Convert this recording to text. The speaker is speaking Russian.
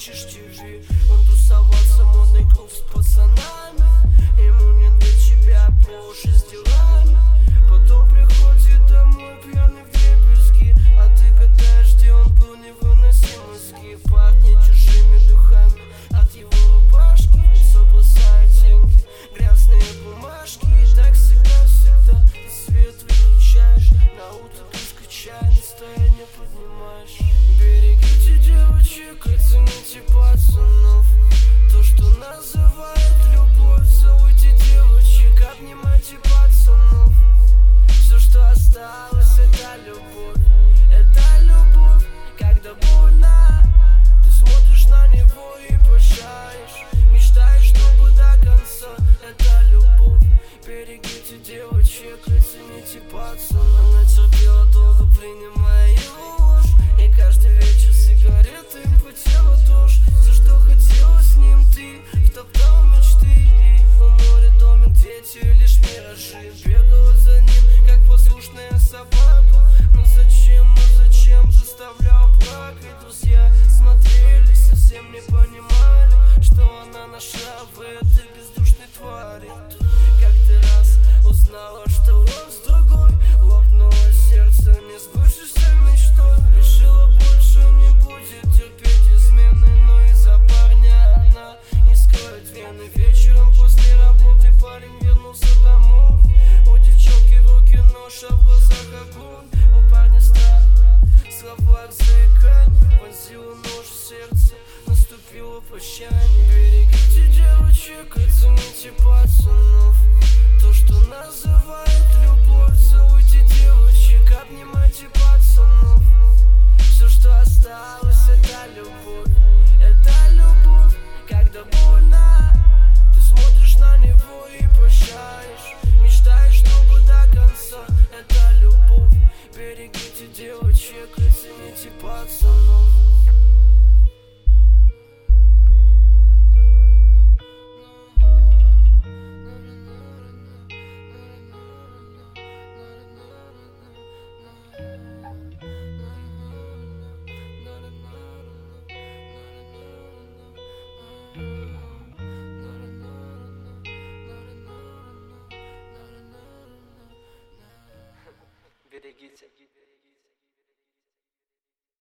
включишь ТВ. Он тусовался, модный клуб с пацанами. Ему не для тебя по уши с делами. Потом приходит домой пьяный вдребезги, а ты гадаешь, где он был, невыносимый. Пахнет чужими духами от его рубашки. Лицо бросает деньги, грязные бумажки. И так всегда ты свет выключаешь, на утро кружка чая, настроение поднимаешь. Берегите девочек, оцените пацанов. То, что называют любовь, целуйте девочек, обнимайте пацанов. Все, что осталось, это любовь. Это любовь, когда больно. Ты смотришь на него и прощаешь, мечтаешь, чтобы до конца. Это любовь. Берегите девочек, оцените пацана. Она терпела долго, принимая его ложь, и каждый вечер сигареты им по телу дождь. Все, что хотела с ним ты, втоптала мечты. И в море домик, дети, лишь миражи. Бегала за ним, как послушная собака. Ну зачем заставлял плакать? Друзья смотрели, совсем не понимали, что она нашла в этой бездушной твари. Как-то раз узнала, что он с другой, лопнуло сердце не сбывшейся мечтой. Решила, больше не будет терпеть измены, но из-за парня она не скроет вены. Вечером после работы парень вернулся домой. У девчонки в руке нож, а в глазах огонь. У парня страх, в словах заикание. Вонзила нож в сердце, наступило прощание. Берегите девочек, оцените пацанов. То, что называют любовь, целуйте девочек, обнимайте пацанов. Все, что осталось, это любовь. Это любовь, когда больно. Ты смотришь на него и прощаешь, мечтаешь, чтобы до конца. Это любовь. Берегите девочек, оцените пацанов. Берегите.